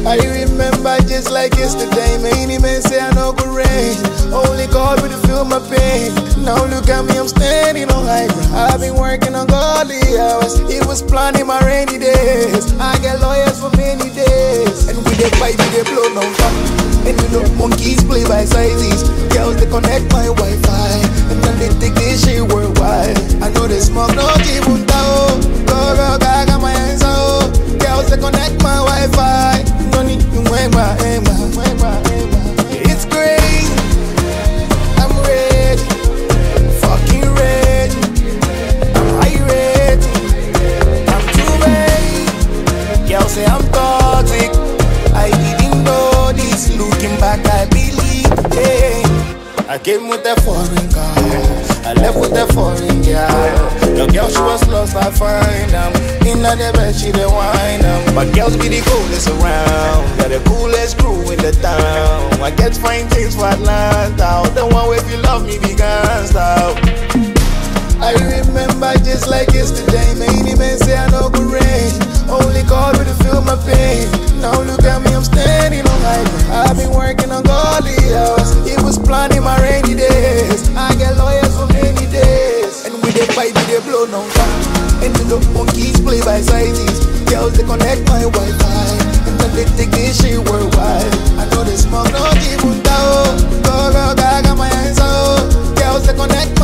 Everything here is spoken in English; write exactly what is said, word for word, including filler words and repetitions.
I remember just like yesterday. Many men say I no good rain. Only God will feel my pain. Now look at me, I'm standing on high ground. I've been working on godly hours. He was planning my rainy days. I get lawyers for many days. And with the pipe, they blow no fun. And you know monkeys play by sizes. Girls they connect my Wi-Fi. And then they take this shit worldwide. I know they smoke no even tao. Go go gaga my hands out. Girls they connect my Wi-Fi. No need to wait my aim. It's great. I'm ready. Fucking ready. I'm irate. I'm too ready. Girls say I'm toxic. I didn't know this. Looking back, I believe. Hey. I came with a foreign car. I left with a foreign girl. The girl, she was lost, I find them. In the bed, she the wine them. But girls be the coolest around. They're the coolest crew in the town. I get fine things for Atlanta. The one where if you love me, be gangsta. I remember just like yesterday. Many men say I no good rain. Only God will feel my pain. Now look at me, I'm standing on high ground. I've been working on godly hours. He was planning my rainy days. I get lawyers for many days. And with the pipe, they blow no fun. And you know monkeys play by sizes. Girls they connect my Wi-Fi. And then they take this shit worldwide. I know they smoke no even tao. Go go gaga my hands out. Girls they connect